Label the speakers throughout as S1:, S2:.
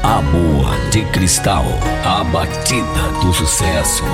S1: Amor de Cristal, a batida do sucesso.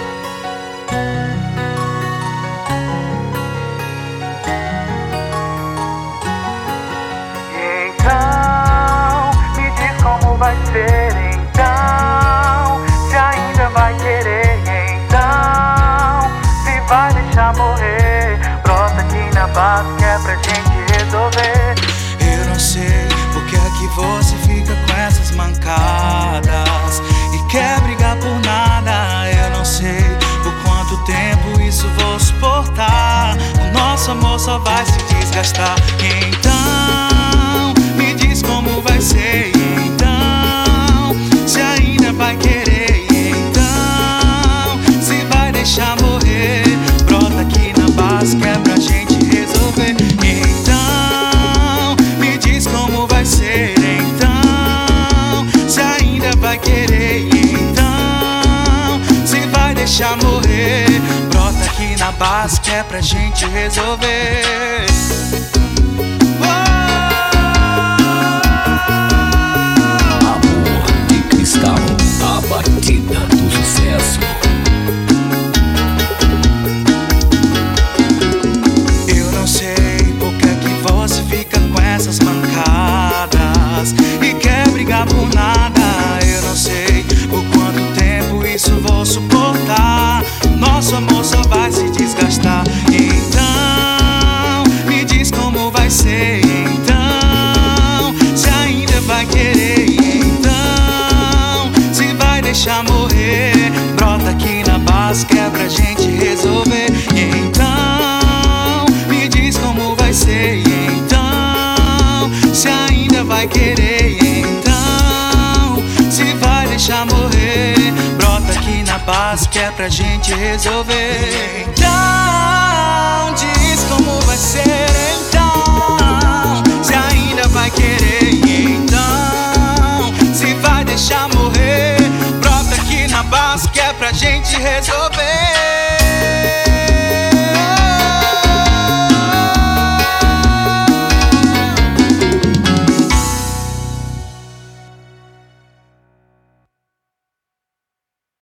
S2: Então, me diz como vai ser então, se ainda vai querer então, se vai deixar morrer, brota aqui na base que é pra gente resolver.
S3: Eu não sei por que é que você fica com essas mancadas e quer brigar por nada. Eu não sei por quanto tempo isso vou suportar. O nosso amor só vai se desgastar. Então, me diz como vai ser então, se ainda vai querer então, se vai deixar morrer, brota aqui na base que é pra gente resolver. Então, me diz como vai ser então, se ainda vai querer então, se vai deixar morrer, brota aqui na base que é pra gente resolver.
S1: Amor de Cristal, a batida do sucesso.
S3: Eu não sei por que é que você fica com essas mancadas e quer brigar por nada. Eu não sei por quanto tempo isso vou suportar. Nosso amor só vai se desgastar. Então, me diz como vai ser então, se ainda vai querer então, se vai deixar morrer, brota aqui na base que é pra gente resolver. Então, me diz como vai ser então, se ainda vai querer então, se vai deixar morrer, brota aqui na base que é pra gente resolver. Então, diz como vai ser então, se ainda vai querer então, se vai deixar morrer, brota aqui na base que é pra gente resolver.